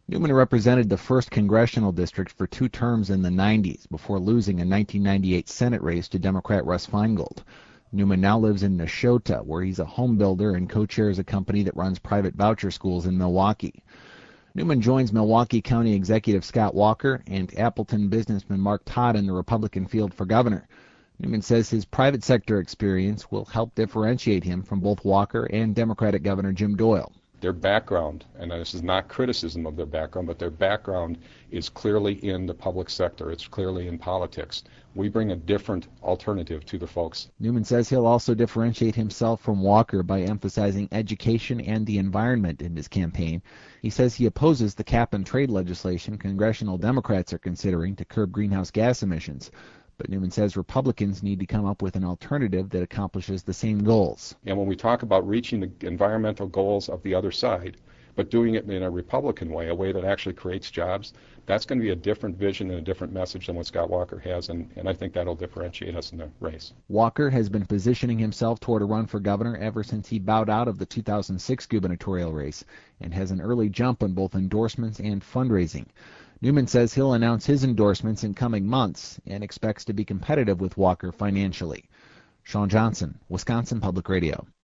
Newman represented the 1st Congressional District for 2 terms in the 90s before losing a 1998 Senate race to Democrat Russ Feingold. Newman now lives in Neshota, where he's a home builder and co-chairs a company that runs private voucher schools in Milwaukee. Newman joins Milwaukee County Executive Scott Walker and Appleton businessman Mark Todd in the Republican field for governor. Newman says his private sector experience will help differentiate him from both Walker and Democratic Governor Jim Doyle. Their background, and this is not criticism of their background, but their background is clearly in the public sector. It's clearly in politics. We bring a different alternative to the folks. Newman says he'll also differentiate himself from Walker by emphasizing education and the environment in his campaign. He says he opposes the cap-and-trade legislation congressional Democrats are considering to curb greenhouse gas emissions. But Newman says Republicans need to come up with an alternative that accomplishes the same goals. And when we talk about reaching the environmental goals of the other side, but doing it in a Republican way, a way that actually creates jobs, that's going to be a different vision and a different message than what Scott Walker has, and I think that'll differentiate us in the race. Walker has been positioning himself toward a run for governor ever since he bowed out of the 2006 gubernatorial race and has an early jump on both endorsements and fundraising. Newman says he'll announce his endorsements in coming months and expects to be competitive with Walker financially. Sean Johnson, Wisconsin Public Radio.